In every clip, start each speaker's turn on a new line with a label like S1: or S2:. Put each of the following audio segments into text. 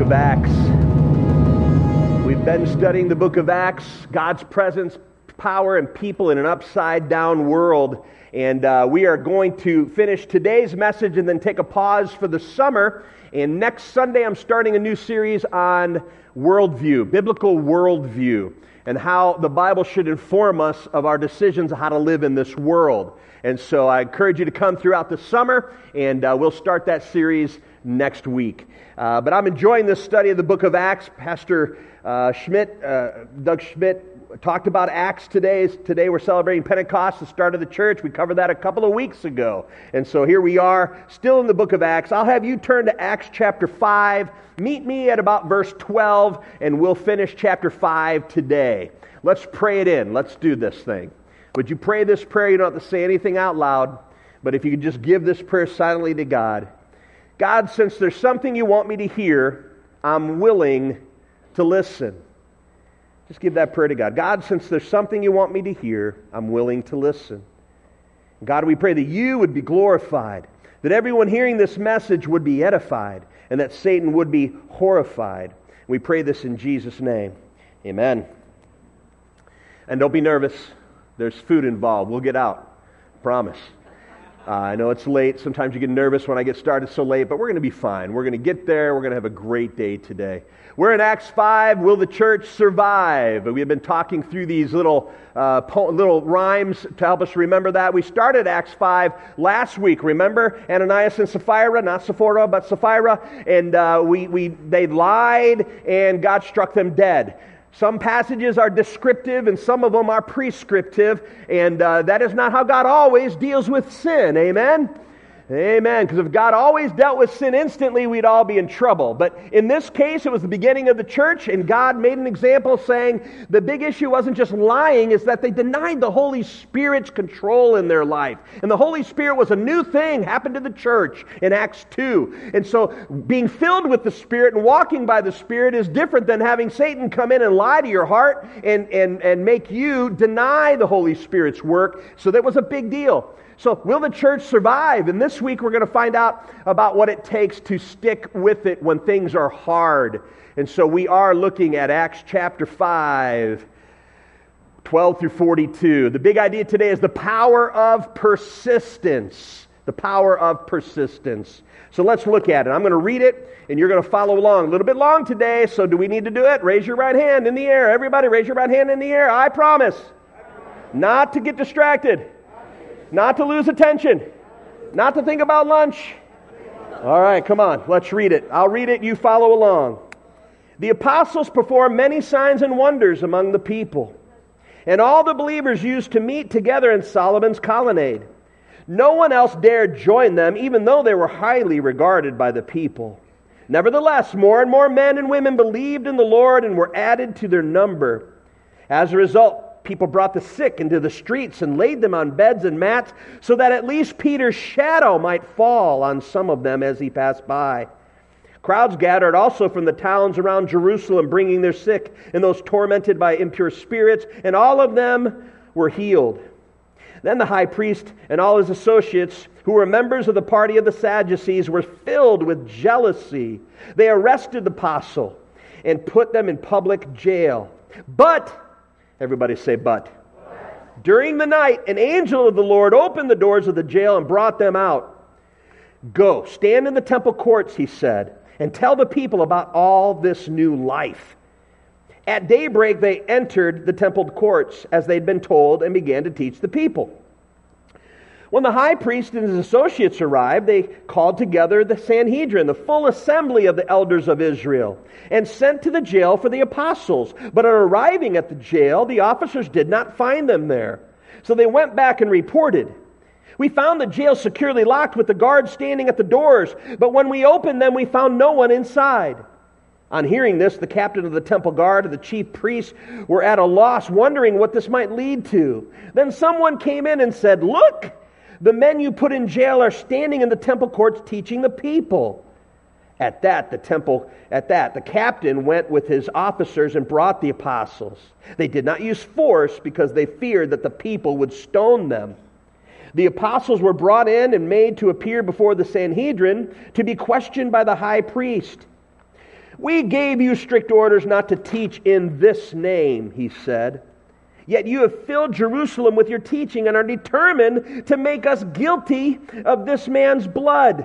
S1: book of Acts. We've been studying the book of Acts, God's presence, power, and people in an upside-down world. And we are going to finish today's message and then take a pause for the summer. And next Sunday, I'm starting a new series on worldview, biblical worldview, and how the Bible should inform us of our decisions of how to live in this world. And so I encourage you to come throughout the summer, and we'll start that series next week. But I'm enjoying this study of the book of Acts. Pastor Doug Schmidt, talked about Acts today. Today we're celebrating Pentecost, the start of the church. We covered that a couple of weeks ago. And so here we are, still in the book of Acts. I'll have you turn to Acts chapter 5. Meet me at about verse 12, and we'll finish chapter 5 today. Let's pray it in. Let's do this thing. Would you pray this prayer? You don't have to say anything out loud, but if you could just give this prayer silently to God. God, since there's something you want me to hear, I'm willing to listen. Just give that prayer to God. God, since there's something you want me to hear, I'm willing to listen. God, we pray that you would be glorified, that everyone hearing this message would be edified, and that Satan would be horrified. We pray this in Jesus' name. Amen. And don't be nervous. There's food involved. We'll get out. Promise. I know it's late. Sometimes you get nervous when I get started so late, but we're going to be fine. We're going to get there. We're going to have a great day today. We're in Acts 5. Will the church survive? We have been talking through these little rhymes to help us remember that. We started Acts 5 last week. Remember Ananias and Sapphira, not Sephora, but Sapphira, and they lied, and God struck them dead. Some passages are descriptive and some of them are prescriptive, and that is not how God always deals with sin. Amen? Amen. Because if God always dealt with sin instantly, we'd all be in trouble. But in this case, it was the beginning of the church, and God made an example saying the big issue wasn't just lying, is that they denied the Holy Spirit's control in their life. And the Holy Spirit was a new thing, happened to the church in Acts 2. And so being filled with the Spirit and walking by the Spirit is different than having Satan come in and lie to your heart and make you deny the Holy Spirit's work. So that was a big deal. So will the church survive? And this week we're going to find out about what it takes to stick with it when things are hard. And so we are looking at Acts chapter 5, 12 through 42. The big idea today is the power of persistence. The power of persistence. So let's look at it. I'm going to read it, and you're going to follow along. A little bit long today, so do we need to do it? Raise your right hand in the air. Everybody raise your right hand in the air. I promise not to get distracted. Not to lose attention. Not to think about lunch. All right, come on. Let's read it. I'll read it. You follow along. The apostles performed many signs and wonders among the people, and all the believers used to meet together in Solomon's colonnade. No one else dared join them, even though they were highly regarded by the people. Nevertheless, more and more men and women believed in the Lord and were added to their number. As a result, people brought the sick into the streets and laid them on beds and mats so that at least Peter's shadow might fall on some of them as he passed by. Crowds gathered also from the towns around Jerusalem, bringing their sick and those tormented by impure spirits, and all of them were healed. Then the high priest and all his associates, who were members of the party of the Sadducees, were filled with jealousy. They arrested the apostle and put them in public jail. But everybody say, but. During the night, an angel of the Lord opened the doors of the jail and brought them out. Go, stand in the temple courts, he said, and tell the people about all this new life. At daybreak, they entered the temple courts, as they'd been told, and began to teach the people. When the high priest and his associates arrived, they called together the Sanhedrin, the full assembly of the elders of Israel, and sent to the jail for the apostles. But on arriving at the jail, the officers did not find them there. So they went back and reported, "We found the jail securely locked with the guards standing at the doors, but when we opened them, we found no one inside." On hearing this, the captain of the temple guard and the chief priests were at a loss, wondering what this might lead to. Then someone came in and said, "Look! The men you put in jail are standing in the temple courts teaching the people." At that, the captain went with his officers and brought the apostles. They did not use force because they feared that the people would stone them. The apostles were brought in and made to appear before the Sanhedrin to be questioned by the high priest. We gave you strict orders not to teach in this name, he said. Yet you have filled Jerusalem with your teaching and are determined to make us guilty of this man's blood.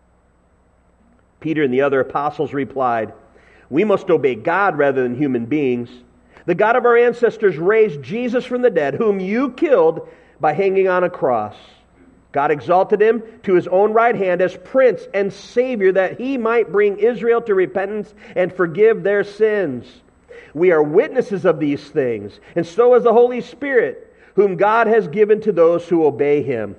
S1: Peter and the other apostles replied, we must obey God rather than human beings. The God of our ancestors raised Jesus from the dead, whom you killed by hanging on a cross. God exalted him to his own right hand as Prince and Savior, that he might bring Israel to repentance and forgive their sins. We are witnesses of these things, and so is the Holy Spirit, whom God has given to those who obey him.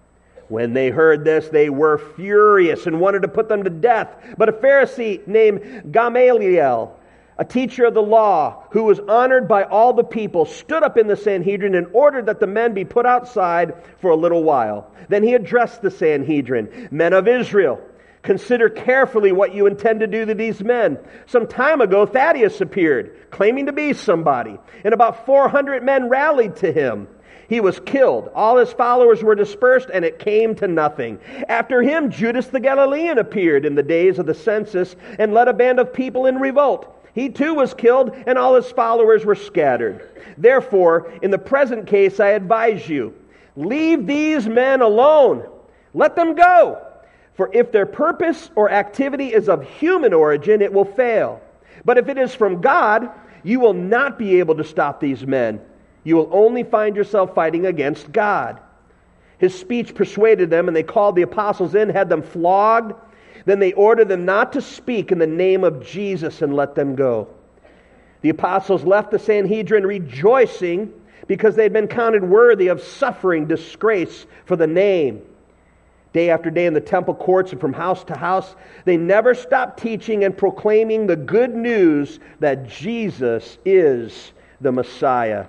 S1: When they heard this, they were furious and wanted to put them to death. But a Pharisee named Gamaliel, a teacher of the law, who was honored by all the people, stood up in the Sanhedrin and ordered that the men be put outside for a little while. Then he addressed the Sanhedrin, men of Israel, consider carefully what you intend to do to these men. Some time ago, Thaddeus appeared, claiming to be somebody, and about 400 men rallied to him. He was killed. All his followers were dispersed, and it came to nothing. After him, Judas the Galilean appeared in the days of the census and led a band of people in revolt. He too was killed, and all his followers were scattered. Therefore, in the present case, I advise you, leave these men alone. Let them go. For if their purpose or activity is of human origin, it will fail. But if it is from God, you will not be able to stop these men. You will only find yourself fighting against God. His speech persuaded them, and they called the apostles in, had them flogged. Then they ordered them not to speak in the name of Jesus and let them go. The apostles left the Sanhedrin rejoicing because they had been counted worthy of suffering disgrace for the name. Day after day in the temple courts and from house to house, they never stopped teaching and proclaiming the good news that Jesus is the Messiah.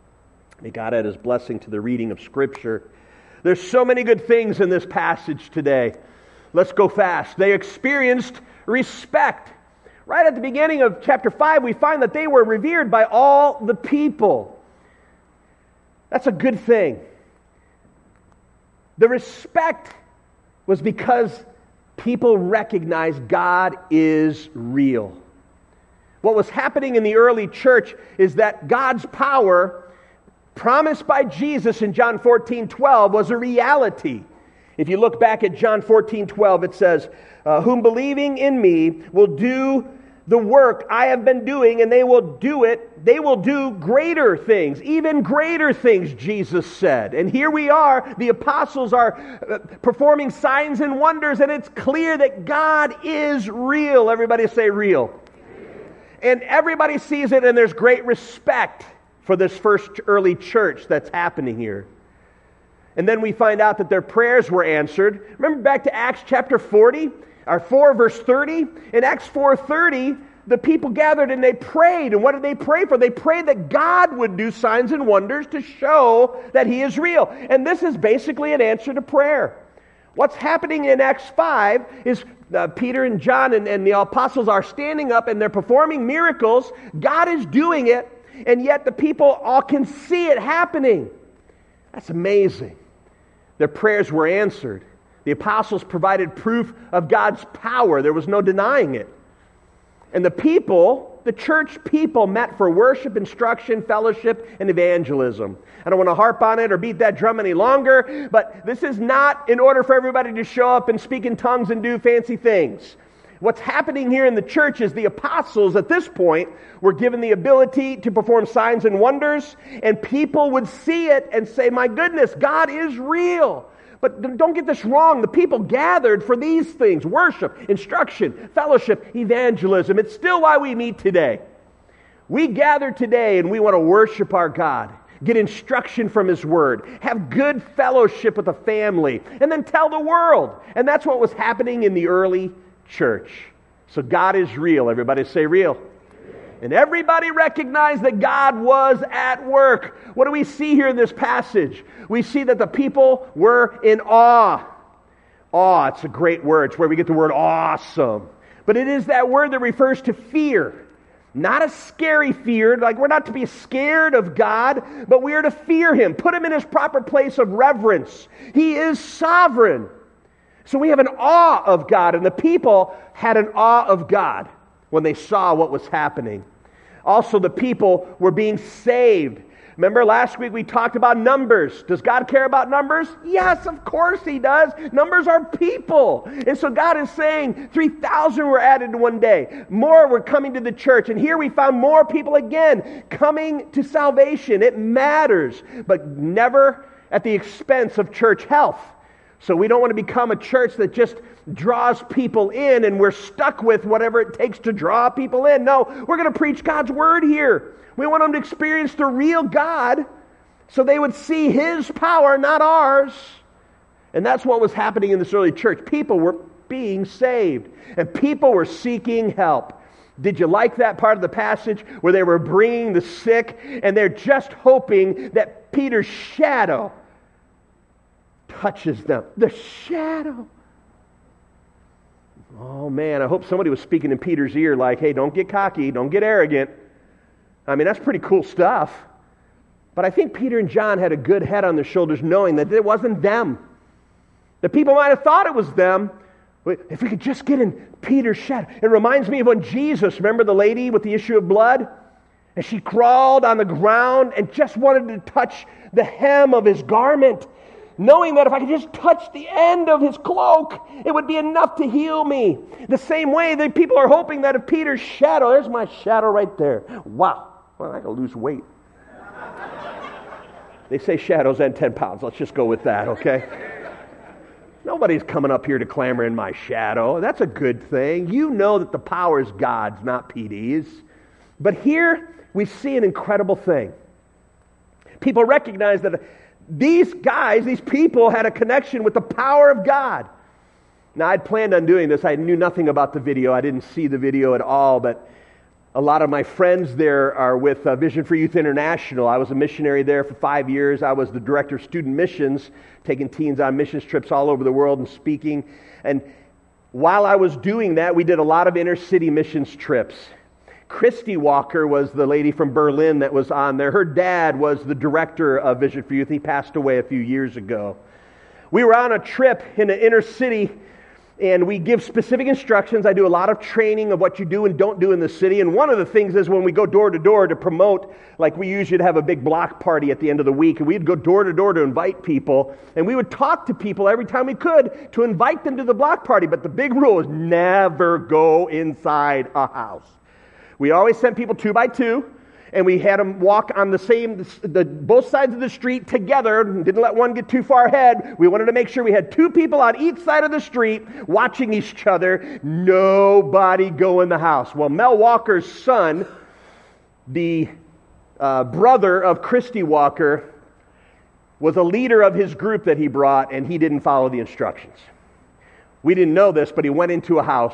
S1: May God add his blessing to the reading of Scripture. There's so many good things in this passage today. Let's go fast. They experienced respect. Right at the beginning of chapter 5, we find that they were revered by all the people. That's a good thing. The respect was because people recognized God is real. What was happening in the early church is that God's power, promised by Jesus in John 14:12, was a reality. If you look back at John 14:12, it says, whom believing in me will do the work I have been doing, and they will do it. They will do greater things, even greater things, Jesus said. And here we are, the apostles are performing signs and wonders, and it's clear that God is real. Everybody say real. And everybody sees it, and there's great respect for this first early church that's happening here. And then we find out that their prayers were answered. Remember back to Acts chapter 40, or 4 verse 30? In Acts 4:30, the people gathered and they prayed. And what did they pray for? They prayed that God would do signs and wonders to show that He is real. And this is basically an answer to prayer. What's happening in Acts 5 is Peter and John and the apostles are standing up and they're performing miracles. God is doing it, and yet the people all can see it happening. That's amazing. Their prayers were answered. The apostles provided proof of God's power. There was no denying it. And the people, the church people, met for worship, instruction, fellowship, and evangelism. I don't want to harp on it or beat that drum any longer, but this is not in order for everybody to show up and speak in tongues and do fancy things. What's happening here in the church is the apostles at this point were given the ability to perform signs and wonders, and people would see it and say, my goodness, God is real. But don't get this wrong. The people gathered for these things: worship, instruction, fellowship, evangelism. It's still why we meet today. We gather today and we want to worship our God, get instruction from His Word, have good fellowship with the family, and then tell the world. And that's what was happening in the early church. So God is real. Everybody say real. And everybody recognized that God was at work. What do we see here in this passage? We see that the people were in awe. Awe, it's a great word. It's where we get the word awesome. But it is that word that refers to fear. Not a scary fear, like we're not to be scared of God, but we are to fear Him, put Him in His proper place of reverence. He is sovereign. So we have an awe of God, and the people had an awe of God. when they saw what was happening. Also, the people were being saved. Remember last week we talked about numbers. Does God care about numbers? Yes, of course He does. Numbers are people. And so God is saying 3,000 were added in one day. More were coming to the church. And here we found more people again coming to salvation. It matters, but never at the expense of church health. So we don't want to become a church that just draws people in and we're stuck with whatever it takes to draw people in. No, we're going to preach God's Word here. We want them to experience the real God so they would see His power, not ours. And that's what was happening in this early church. People were being saved and people were seeking help. Did you like that part of the passage where they were bringing the sick and they're just hoping that Peter's shadow touches them? The shadow. Oh man, I hope somebody was speaking in Peter's ear like, hey, don't get cocky, don't get arrogant. I mean, that's pretty cool stuff. But I think Peter and John had a good head on their shoulders knowing that it wasn't them. The people might have thought it was them. If we could just get in Peter's shadow. It reminds me of when Jesus, remember the lady with the issue of blood? And she crawled on the ground and just wanted to touch the hem of His garment, knowing that if I could just touch the end of His cloak, it would be enough to heal me. The same way that people are hoping that if Peter's shadow, there's my shadow right there. Wow. Well, I got to lose weight. They say shadows and 10 pounds. Let's just go with that, okay? Nobody's coming up here to clamor in my shadow. That's a good thing. You know that the power is God's, not PD's. But here we see an incredible thing. People recognize that these guys, these people had a connection with the power of God. Now, I'd planned on doing this. I knew nothing about the video. I didn't see the video at all, but a lot of my friends there are with Vision for Youth International. I was a missionary there for 5 years. I was the director of student missions, taking teens on missions trips all over the world and speaking. And while I was doing that, we did a lot of inner city missions trips. Christy Walker was the lady from Berlin that was on there. Her dad was the director of Vision for Youth. He passed away a few years ago. We were on a trip in an inner city, and we give specific instructions. I do a lot of training of what you do and don't do in the city. And one of the things is when we go door to door to promote, like we usually have a big block party at the end of the week, and we'd go door to door to invite people. And we would talk to people every time we could to invite them to the block party. But the big rule is never go inside a house. We always sent people 2 by 2, and we had them walk on both sides of the street together. Didn't let one get too far ahead. We wanted to make sure we had 2 people on each side of the street watching each other. Nobody go in the house. Well, Mel Walker's son, the brother of Christy Walker, was a leader of his group that he brought, and he didn't follow the instructions. We didn't know this, but he went into a house.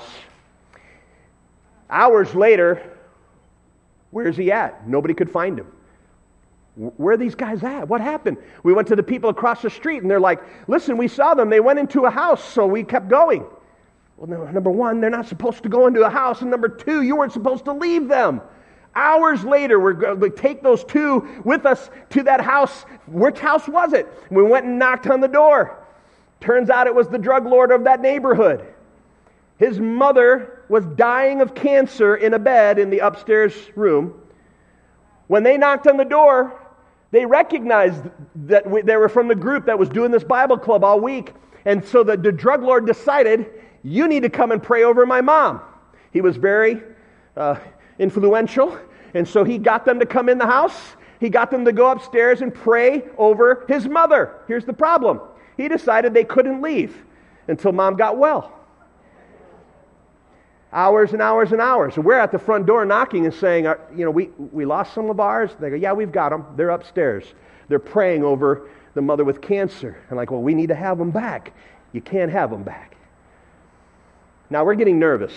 S1: Hours later, where's he at? Nobody could find him. Where are these guys at? What happened? We went to the people across the street, and they're like, listen, we saw them. They went into a house, so we kept going. Well, number one, they're not supposed to go into a house, and number two, you weren't supposed to leave them. Hours later, we're going to take those 2 with us to that house. Which house was it? We went and knocked on the door. Turns out it was the drug lord of that neighborhood. His mother was dying of cancer in a bed in the upstairs room. When they knocked on the door, they recognized that they were from the group that was doing this Bible club all week. And so the drug lord decided, you need to come and pray over my mom. He was very influential. And so he got them to come in the house. He got them to go upstairs and pray over his mother. Here's the problem. He decided they couldn't leave until mom got well. Hours and hours and hours. And we're at the front door knocking and saying, we lost some of ours. They go, yeah, we've got them. They're upstairs. They're praying over the mother with cancer. And like, well, we need to have them back. You can't have them back. Now we're getting nervous.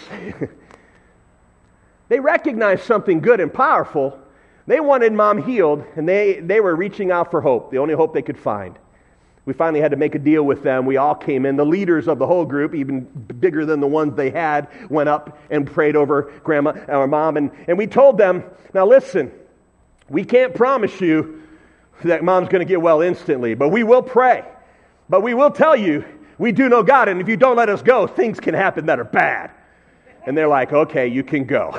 S1: They recognized something good and powerful. They wanted mom healed, and they were reaching out for hope, the only hope they could find. We finally had to make a deal with them. We all came in. The leaders of the whole group, even bigger than the ones they had, went up and prayed over grandma, our mom. And we told them, now listen, we can't promise you that mom's going to get well instantly, but we will pray. But we will tell you, we do know God, and if you don't let us go, things can happen that are bad. And they're like, okay, you can go.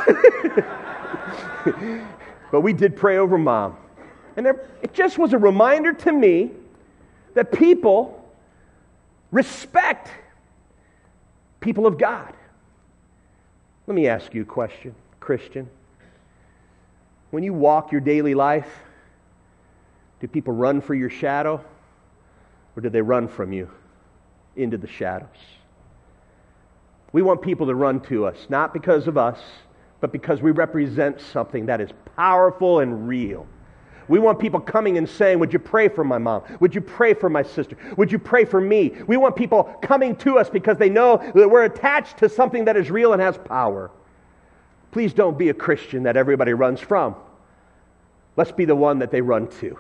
S1: But we did pray over Mom. And it just was a reminder to me that people respect people of God. Let me ask you a question, Christian. When you walk your daily life, do people run for your shadow, or do they run from you into the shadows? We want people to run to us, not because of us, but because we represent something that is powerful and real. We want people coming and saying, would you pray for my mom? Would you pray for my sister? Would you pray for me? We want people coming to us because they know that we're attached to something that is real and has power. Please don't be a Christian that everybody runs from. Let's be the one that they run to.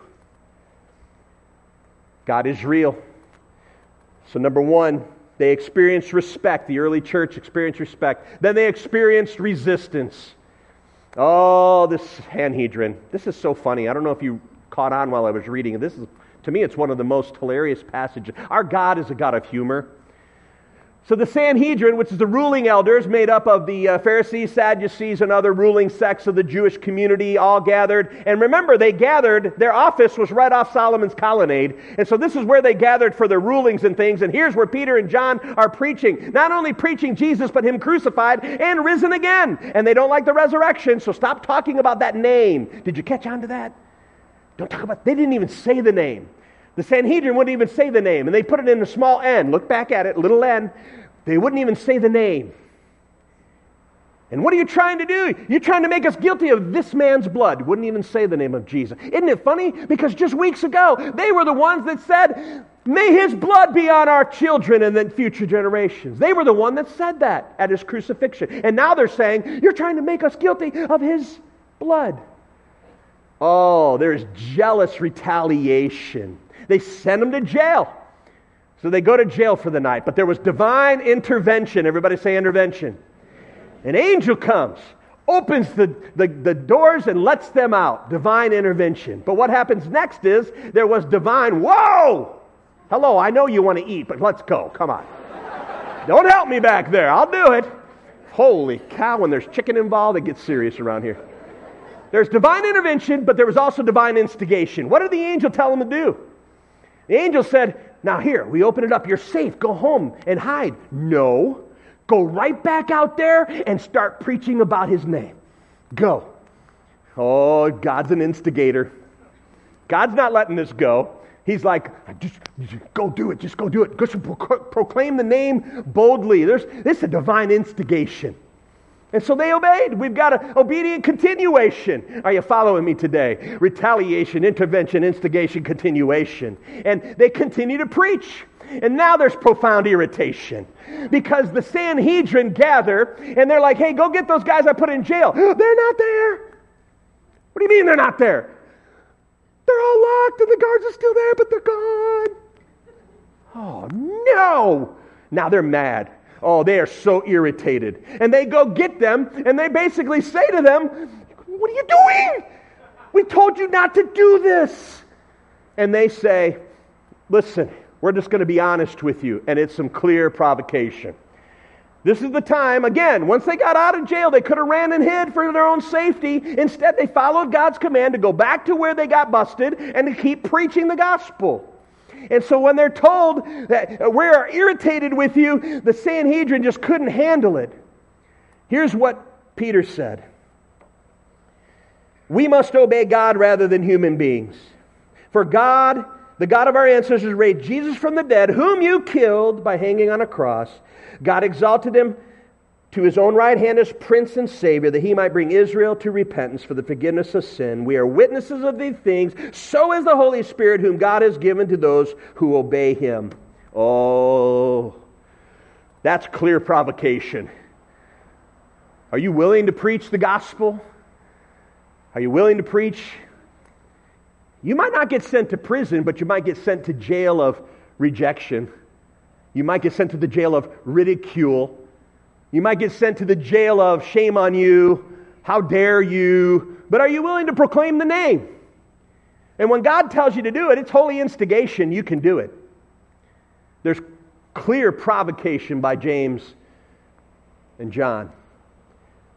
S1: God is real. So number one, they experienced respect. The early church experienced respect. Then they experienced resistance. Oh, this Sanhedrin. This is so funny. I don't know if you caught on while I was reading. This is, to me, it's one of the most hilarious passages. Our God is a God of humor. So the Sanhedrin, which is the ruling elders made up of the Pharisees, Sadducees, and other ruling sects of the Jewish community, all gathered. And remember, they gathered, their office was right off Solomon's colonnade. And so this is where they gathered for their rulings and things. And here's where Peter and John are preaching. Not only preaching Jesus, but Him crucified and risen again. And they don't like the resurrection, so stop talking about that name. Did you catch on to that? Don't talk about, they didn't even say the name. The Sanhedrin wouldn't even say the name, and they put it in a small n. Look back at it, little n. They wouldn't even say the name. And what are you trying to do? You're trying to make us guilty of this man's blood. Wouldn't even say the name of Jesus. Isn't it funny? Because just weeks ago, they were the ones that said, may His blood be on our children and then future generations. They were the one that said that at His crucifixion. And now they're saying, you're trying to make us guilty of His blood. Oh, there's jealous retaliation. They send Him to jail. So they go to jail for the night. But there was divine intervention. Everybody say intervention. An angel comes, opens the doors and lets them out. Divine intervention. But what happens next is there was divine, whoa! Hello, I know you want to eat, but let's go. Come on. Don't help me back there. I'll do it. Holy cow, when there's chicken involved, it gets serious around here. There's divine intervention, but there was also divine instigation. What did the angel tell them to do? The angel said, now here, we open it up. You're safe. Go home and hide. No. Go right back out there and start preaching about His name. Go. Oh, God's an instigator. God's not letting this go. He's like, just go do it. Just go do it. Go proclaim the name boldly. This is a divine instigation. And so they obeyed. We've got an obedient continuation. Are you following me today? Retaliation, intervention, instigation, continuation. And they continue to preach. And now there's profound irritation. Because the Sanhedrin gather, and they're like, hey, go get those guys I put in jail. They're not there. What do you mean they're not there? They're all locked and the guards are still there, but they're gone. Oh, no. Now they're mad. Oh, they are so irritated. And they go get them, and they basically say to them, what are you doing? We told you not to do this. And they say, listen, we're just going to be honest with you, and it's some clear provocation. This is the time, again, once they got out of jail, they could have ran and hid for their own safety. Instead, they followed God's command to go back to where they got busted and to keep preaching the gospel. And so when they're told that we are irritated with you, the Sanhedrin just couldn't handle it. Here's what Peter said. We must obey God rather than human beings. For God, the God of our ancestors, raised Jesus from the dead, whom you killed by hanging on a cross. God exalted Him to His own right hand as Prince and Savior, that He might bring Israel to repentance for the forgiveness of sin. We are witnesses of these things. So is the Holy Spirit, whom God has given to those who obey Him. Oh, that's clear provocation. Are you willing to preach the gospel? Are you willing to preach? You might not get sent to prison, but you might get sent to jail of rejection. You might get sent to the jail of ridicule. You might get sent to the jail of shame on you, how dare you, but are you willing to proclaim the name? And when God tells you to do it, it's holy instigation, you can do it. There's clear provocation by James and John.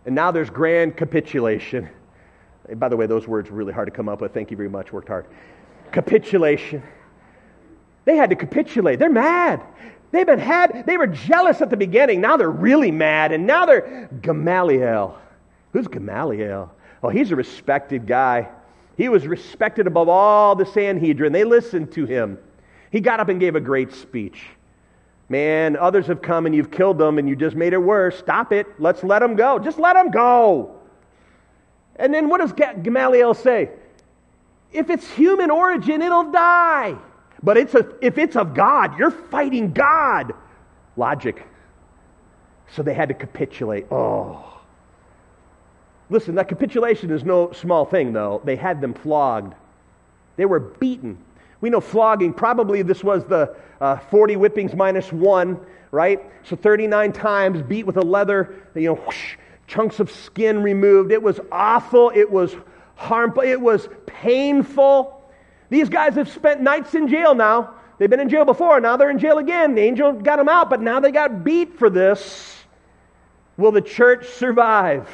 S1: And now there's grand capitulation. And by the way, those words were really hard to come up with. Thank you very much. Worked hard. Capitulation. They had to capitulate. They're mad. They were jealous at the beginning. Now they're really mad. And now they're Gamaliel. Who's Gamaliel? Oh, he's a respected guy. He was respected above all the Sanhedrin. They listened to him. He got up and gave a great speech. Man, others have come and you've killed them and you just made it worse. Stop it. Let's let them go. Just let them go. And then what does Gamaliel say? If it's human origin, it'll die. But if it's of God, you're fighting God. Logic. So they had to capitulate. Oh. Listen, that capitulation is no small thing, though. They had them flogged. They were beaten. We know flogging, probably this was the 40 whippings minus 1, right? So 39 times beat with a leather, whoosh, chunks of skin removed. It was awful. It was harmful. It was painful. These guys have spent nights in jail now. They've been in jail before. Now they're in jail again. The angel got them out, but now they got beat for this. Will the church survive?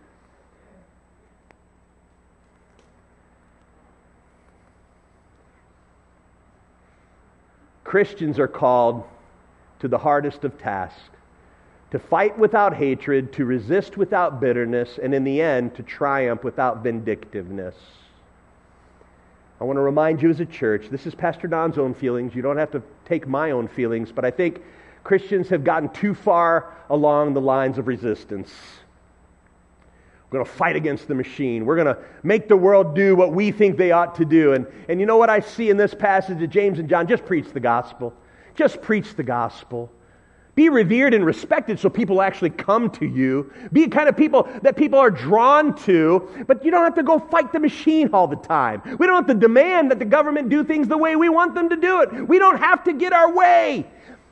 S1: Christians are called to the hardest of tasks, to fight without hatred, to resist without bitterness, and in the end, to triumph without vindictiveness. I want to remind you as a church, this is Pastor Don's own feelings. You don't have to take my own feelings, but I think Christians have gotten too far along the lines of resistance. We're going to fight against the machine. We're going to make the world do what we think they ought to do. And you know what I see in this passage of James and John? Just preach the gospel. Just preach the gospel. Be revered and respected so people actually come to you. Be the kind of people that people are drawn to, but you don't have to go fight the machine all the time. We don't have to demand that the government do things the way we want them to do it. We don't have to get our way.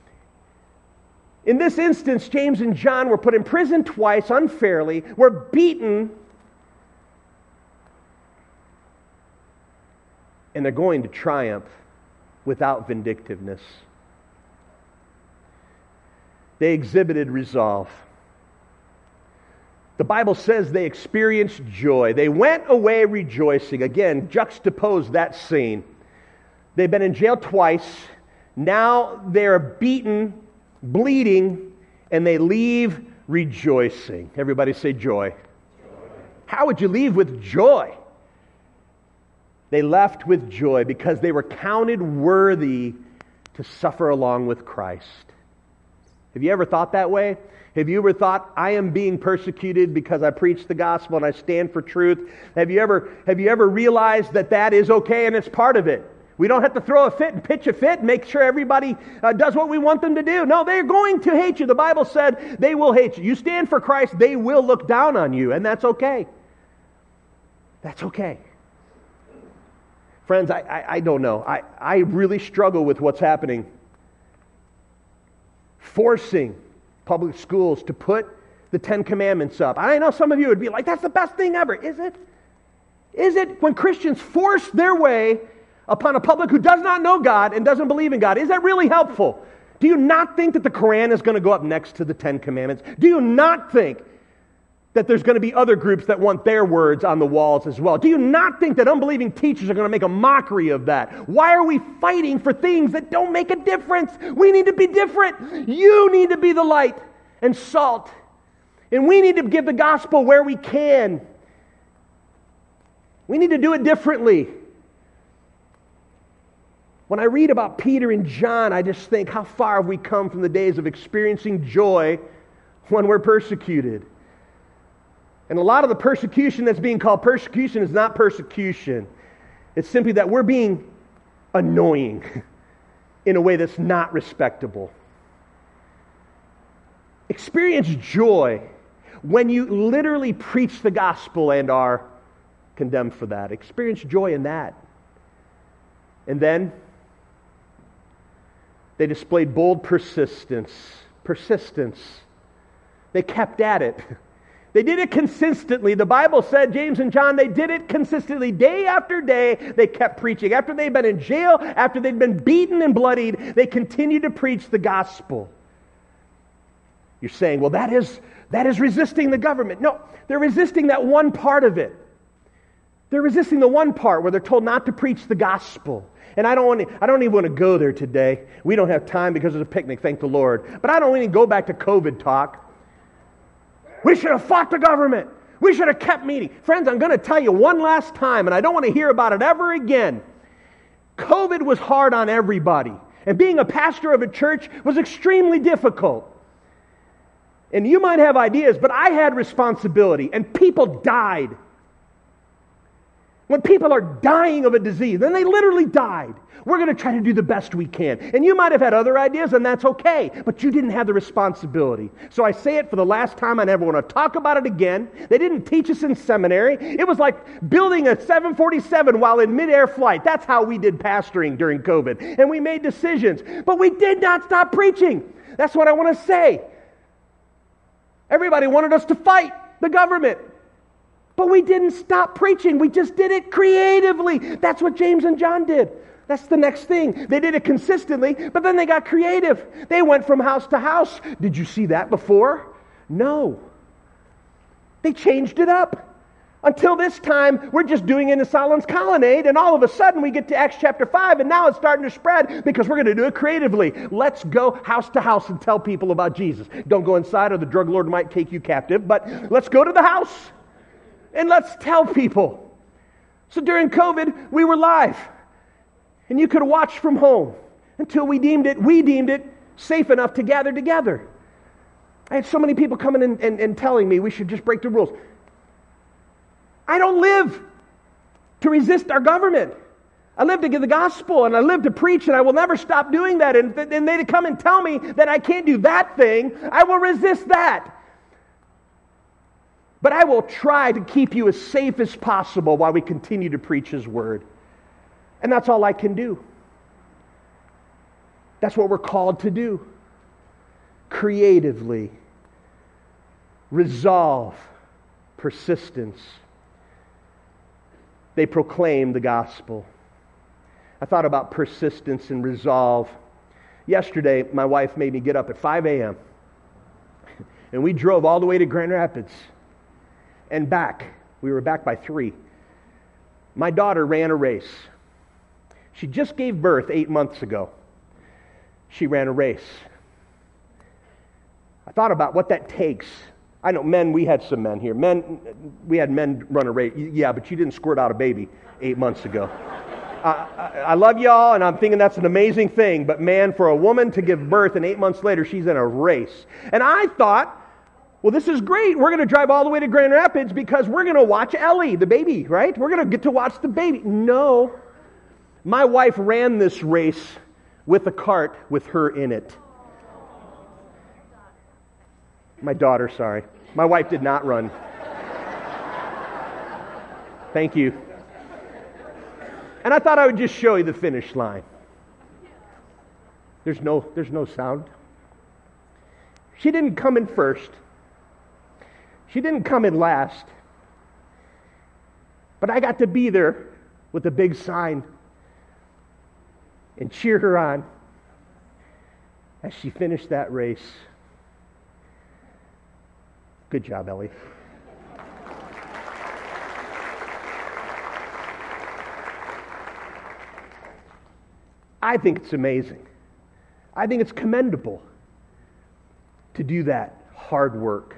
S1: In this instance, James and John were put in prison twice unfairly, were beaten, and they're going to triumph without vindictiveness. They exhibited resolve. The Bible says they experienced joy. They went away rejoicing. Again, juxtapose that scene. They've been in jail twice. Now they're beaten, bleeding, and they leave rejoicing. Everybody say joy. Joy. How would you leave with joy? They left with joy because they were counted worthy to suffer along with Christ. Have you ever thought that way? Have you ever thought, I am being persecuted because I preach the gospel and I stand for truth? Have you ever realized that that is okay and it's part of it? We don't have to throw a fit and pitch a fit and make sure everybody does what we want them to do. No, they're going to hate you. The Bible said they will hate you. You stand for Christ, they will look down on you, and that's okay. That's okay. Friends, I don't know. I really struggle with what's happening. Forcing public schools to put the Ten Commandments up. I know some of you would be like, that's the best thing ever. Is it? Is it when Christians force their way upon a public who does not know God and doesn't believe in God? Is that really helpful? Do you not think that the Quran is going to go up next to the Ten Commandments? Do you not think that there's going to be other groups that want their words on the walls as well? Do you not think that unbelieving teachers are going to make a mockery of that? Why are we fighting for things that don't make a difference? We need to be different. You need to be the light and salt. And we need to give the gospel where we can. We need to do it differently. When I read about Peter and John, I just think, how far have we come from the days of experiencing joy when we're persecuted? And a lot of the persecution that's being called persecution is not persecution. It's simply that we're being annoying in a way that's not respectable. Experience joy when you literally preach the gospel and are condemned for that. Experience joy in that. And then they displayed bold persistence. Persistence. They kept at it. They did it consistently. The Bible said, James and John, they did it consistently. Day after day, they kept preaching. After they'd been in jail, after they'd been beaten and bloodied, they continued to preach the gospel. You're saying, well, that is resisting the government. No, they're resisting that one part of it. They're resisting the one part where they're told not to preach the gospel. And I don't even want to go there today. We don't have time because it's a picnic, thank the Lord. But I don't even go back to COVID talk. We should have fought the government. We should have kept meeting. Friends, I'm going to tell you one last time, and I don't want to hear about it ever again. COVID was hard on everybody. And being a pastor of a church was extremely difficult. And you might have ideas, but I had responsibility, and people died. When people are dying of a disease, then they literally died. We're going to try to do the best we can. And you might have had other ideas, and that's okay, but you didn't have the responsibility. So I say it for the last time. I never want to talk about it again. They didn't teach us in seminary. It was like building a 747 while in midair flight. That's how we did pastoring during COVID. And we made decisions, but we did not stop preaching. That's what I want to say. Everybody wanted us to fight the government. But we didn't stop preaching. We just did it creatively. That's what James and John did. That's the next thing. They did it consistently, but then they got creative. They went from house to house. Did you see that before? No. They changed it up. Until this time, we're just doing it in Solomon's Colonnade, and all of a sudden we get to Acts chapter 5, and now it's starting to spread because we're going to do it creatively. Let's go house to house and tell people about Jesus. Don't go inside or the drug lord might take you captive, but let's go to the house. And let's tell people. So during COVID, we were live. And you could watch from home until we deemed it safe enough to gather together. I had so many people coming in and telling me we should just break the rules. I don't live to resist our government. I live to give the gospel, and I live to preach, and I will never stop doing that. And they come and tell me that I can't do that thing. I will resist that. But I will try to keep you as safe as possible while we continue to preach His Word. And that's all I can do. That's what we're called to do. Creatively. Resolve. Persistence. They proclaim the gospel. I thought about persistence and resolve. Yesterday, my wife made me get up at 5 a.m. And we drove all the way to Grand Rapids. And back. We were back by 3. My daughter ran a race. She just gave birth 8 months ago. She ran a race. I thought about what that takes. I know we had some men here. We had men run a race. Yeah, but you didn't squirt out a baby 8 months ago. I love y'all, and I'm thinking that's an amazing thing. But man, for a woman to give birth and 8 months later, she's in a race. And I thought, well, this is great. We're going to drive all the way to Grand Rapids because we're going to watch Ellie, the baby, right? We're going to get to watch the baby. No. My wife ran this race with a cart with her in it. My daughter, sorry. My wife did not run. Thank you. And I thought I would just show you the finish line. There's no sound. She didn't come in first. She didn't come in last. But I got to be there with a big sign and cheer her on as she finished that race. Good job, Ellie. I think it's amazing. I think it's commendable to do that hard work.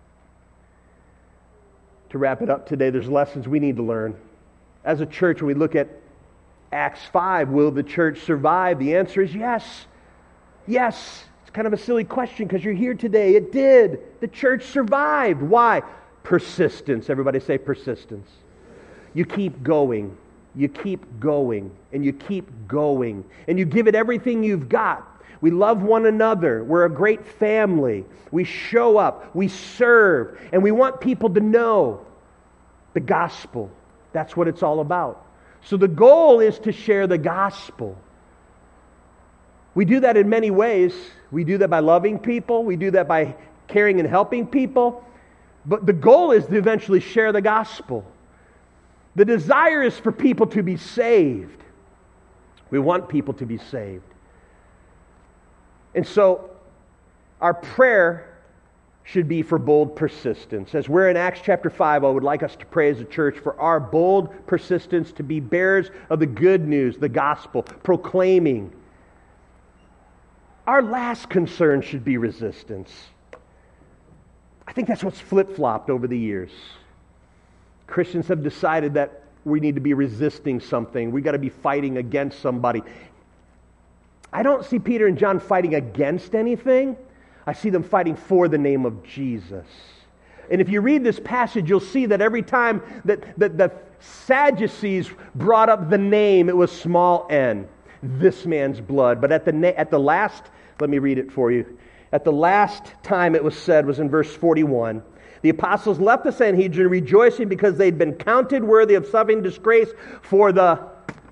S1: To wrap it up today, there's lessons we need to learn. As a church, when we look at Acts 5, will the church survive? The answer is yes. Yes. It's kind of a silly question because you're here today. It did. The church survived. Why? Persistence. Everybody say persistence. You keep going. You keep going. And you keep going. And you give it everything you've got. We love one another. We're a great family. We show up. We serve. And we want people to know the gospel. That's what it's all about. So the goal is to share the gospel. We do that in many ways. We do that by loving people. We do that by caring and helping people. But the goal is to eventually share the gospel. The desire is for people to be saved. We want people to be saved. And so our prayer should be for bold persistence. As we're in Acts chapter 5, I would like us to pray as a church for our bold persistence to be bearers of the good news, the gospel, proclaiming. Our last concern should be resistance. I think that's what's flip-flopped over the years. Christians have decided that we need to be resisting something. We've got to be fighting against somebody. I don't see Peter and John fighting against anything. I see them fighting for the name of Jesus. And if you read this passage, you'll see that every time that the Sadducees brought up the name, it was small n, this man's blood. But at the last, let me read it for you. At the last time it was said was in verse 41. The apostles left the Sanhedrin rejoicing because they'd been counted worthy of suffering disgrace for the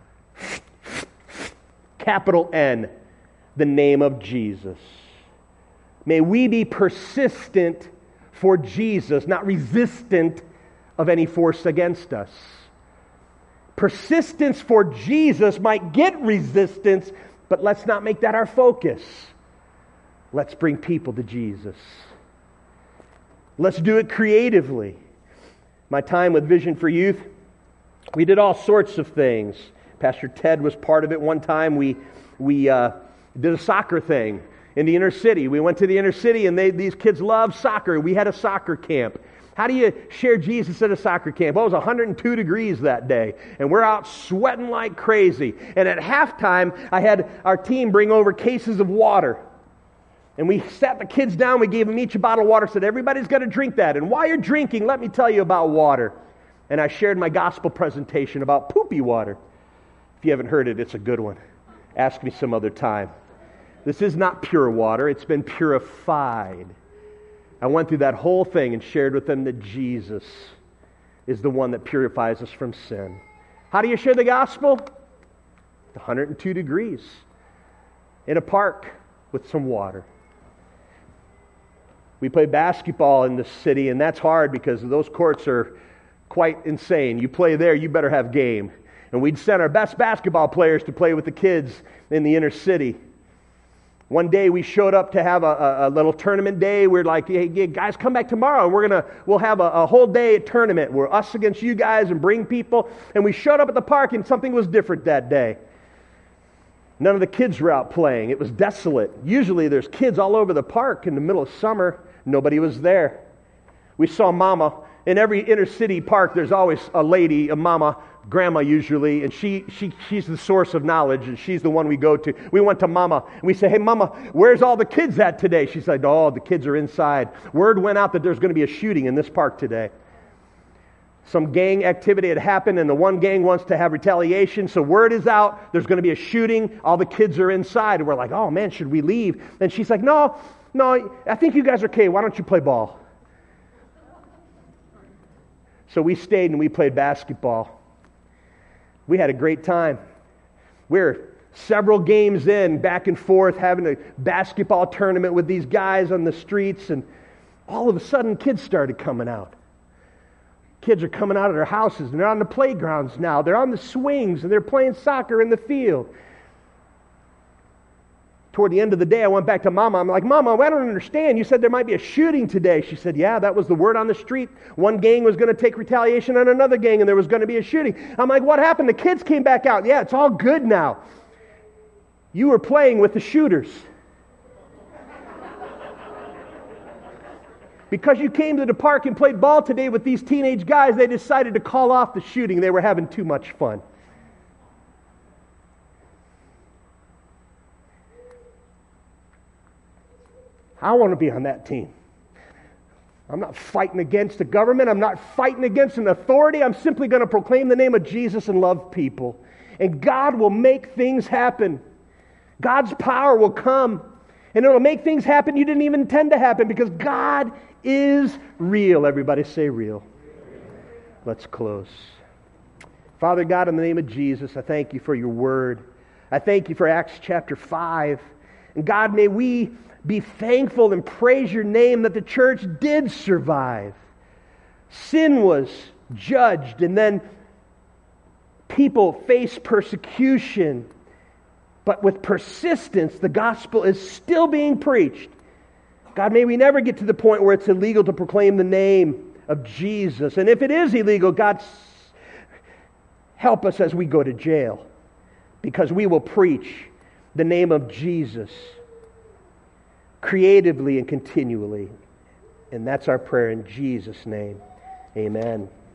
S1: capital N, the name of Jesus. May we be persistent for Jesus, not resistant of any force against us. Persistence for Jesus might get resistance, but let's not make that our focus. Let's bring people to Jesus. Let's do it creatively. My time with Vision for Youth, we did all sorts of things. Pastor Ted was part of it one time. We did a soccer thing in the inner city. We went to the inner city, and these kids love soccer. We had a soccer camp. How do you share Jesus at a soccer camp? Well, it was 102 degrees that day, and we're out sweating like crazy. And at halftime, I had our team bring over cases of water. And we sat the kids down, we gave them each a bottle of water, said, everybody's got to drink that. And while you're drinking, let me tell you about water. And I shared my gospel presentation about poopy water. If you haven't heard it, it's a good one. Ask me some other time. This is not pure water, it's been purified. I went through that whole thing and shared with them that Jesus is the one that purifies us from sin. How do you share the gospel? 102 degrees. In a park with some water. We play basketball in the city, and that's hard because those courts are quite insane. You play there, you better have game. And we'd send our best basketball players to play with the kids in the inner city. One day we showed up to have a little tournament day. We're like, hey guys, come back tomorrow, and we'll have a whole day tournament. We're us against you guys and bring people. And we showed up at the park, and something was different that day. None of the kids were out playing. It was desolate. Usually there's kids all over the park in the middle of summer. Nobody was there. We saw Mama. In every inner city park, there's always a lady, a mama, grandma usually, and she's the source of knowledge, and she's the one we go to. We went to Mama, and we say, hey, Mama, where's all the kids at today? She said, oh, the kids are inside. Word went out that there's going to be a shooting in this park today. Some gang activity had happened, and the one gang wants to have retaliation, so word is out, there's going to be a shooting, all the kids are inside, and we're like, oh man, should we leave? And she's like, no, I think you guys are okay, why don't you play ball? So we stayed and we played basketball. We had a great time. We're several games in, back and forth, having a basketball tournament with these guys on the streets, and all of a sudden kids started coming out. Kids are coming out of their houses, and they're on the playgrounds now. They're on the swings, and they're playing soccer in the field. Toward the end of the day, I went back to Mama. I'm like, Mama, I don't understand. You said there might be a shooting today. She said, yeah, that was the word on the street. One gang was going to take retaliation on another gang, and there was going to be a shooting. I'm like, what happened? The kids came back out. Yeah, it's all good now. You were playing with the shooters. Because you came to the park and played ball today with these teenage guys, they decided to call off the shooting. They were having too much fun. I want to be on that team. I'm not fighting against the government. I'm not fighting against an authority. I'm simply going to proclaim the name of Jesus and love people. And God will make things happen. God's power will come. And it'll make things happen you didn't even intend to happen because God is real. Everybody say real. Let's close. Father God, in the name of Jesus, I thank you for your word. I thank you for Acts chapter 5. And God, may we be thankful and praise your name that the church did survive. Sin was judged, and then people faced persecution. But with persistence, the gospel is still being preached. God, may we never get to the point where it's illegal to proclaim the name of Jesus. And if it is illegal, God, help us as we go to jail, because we will preach the name of Jesus creatively and continually. And that's our prayer in Jesus' name. Amen.